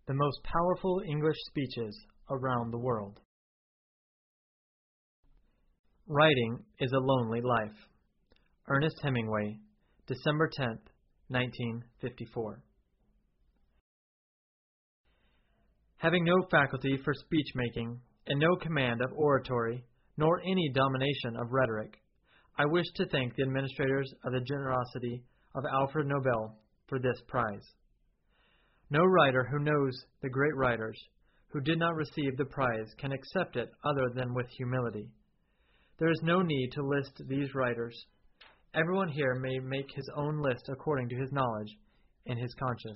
The most powerful English speeches around the world. Writing is a lonely life. Ernest Hemingway, December 10th, 1954. Having no faculty for speech-making and no command of oratory, nor any domination of rhetoric, I wish to thank the administrators of the generosity of Alfred Nobel for this prize. No writer who knows the great writers who did not receive the prize can accept it other than with humility. There is no need to list these writers. Everyone here may make his own list according to his knowledge and his conscience.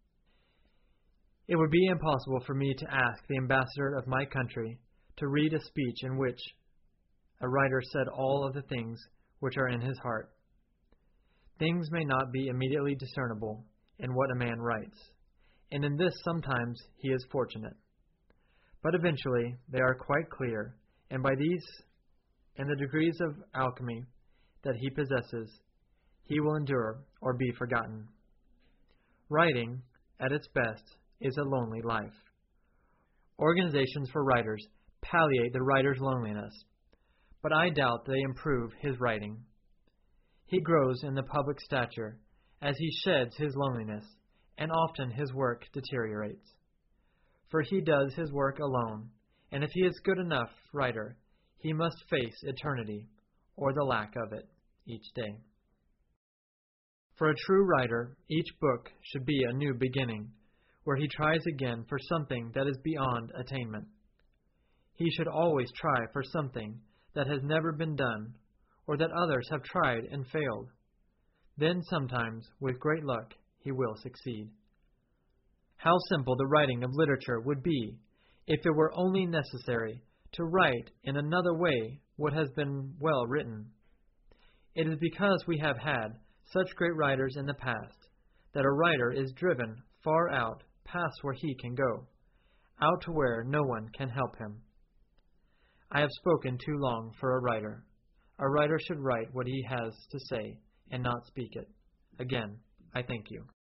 It would be impossible for me to ask the ambassador of my country to read a speech in which a writer said all of the things which are in his heart. Things may not be immediately discernible in what a man writes, and in this sometimes he is fortunate. But eventually they are quite clear, and by these and the degrees of alchemy that he possesses, he will endure or be forgotten. Writing, at its best, is a lonely life. Organizations for writers palliate the writer's loneliness, but I doubt they improve his writing. He grows in the public stature as he sheds his loneliness, and often his work deteriorates. For he does his work alone, and if he is good enough writer, he must face eternity, or the lack of it, each day. For a true writer, each book should be a new beginning, where he tries again for something that is beyond attainment. He should always try for something that has never been done, or that others have tried and failed. Then sometimes, with great luck, he will succeed. How simple the writing of literature would be if it were only necessary to write in another way what has been well written. It is because we have had such great writers in the past that a writer is driven far out past where he can go, out to where no one can help him. I have spoken too long for a writer. A writer should write what he has to say and not speak it. Again, I thank you.